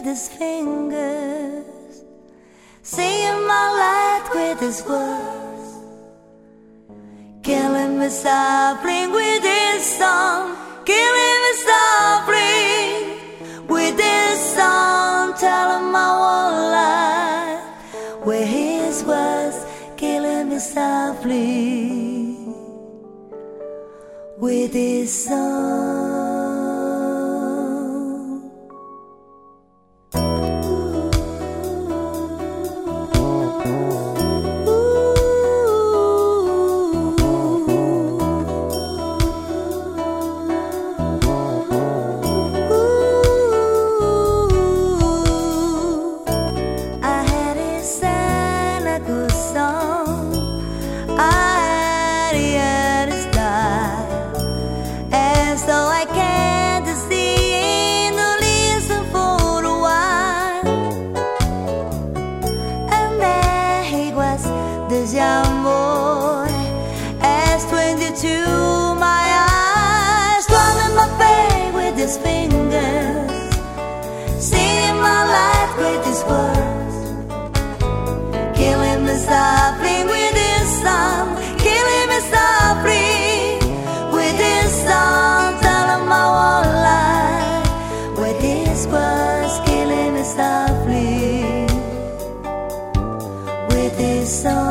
his fingers, singing my life with his words, killing me softly with his song, killing me softly with his song, telling my whole life with his words, killing me softly with his song. This young boy, as 22, my eyes drumming my pain with his fingers, singing my life with his words, killing me softly with his song, killing me softly with his song, telling my whole life with his words, killing me softly with his song.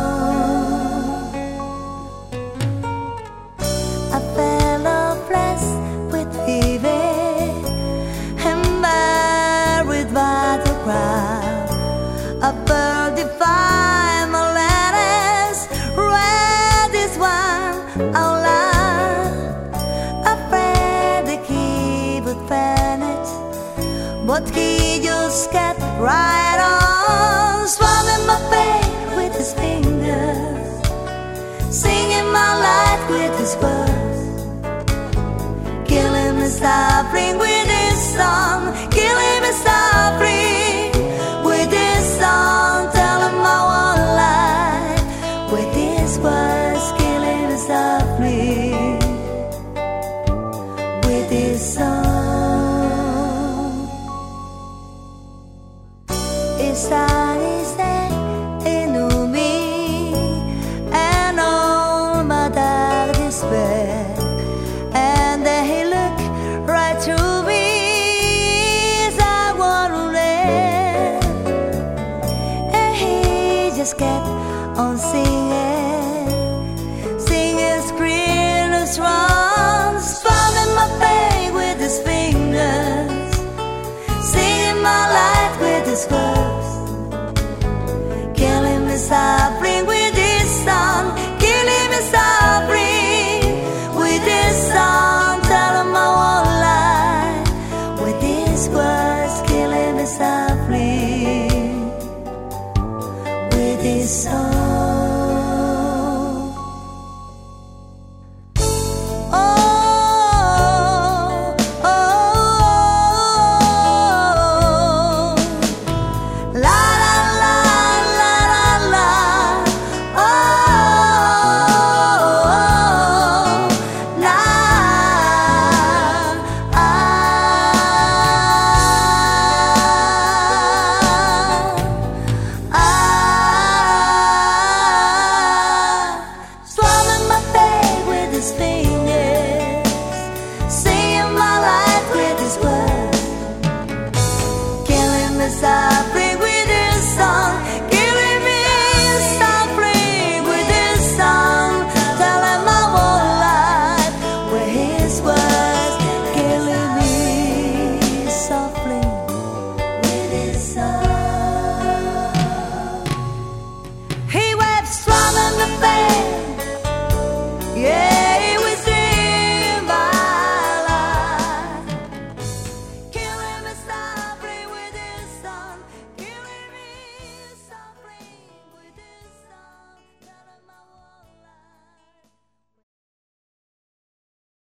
A fellow blessed with fever and buried by the crowd, a bird defied my letters, read this one out loud, afraid that he would fan it, but he just kept right on, swallowing my pain with his fingers, singing my life with his words, killing me softly with his song, killing me softly with his song, telling my whole life with his words, killing me softly with his song. It's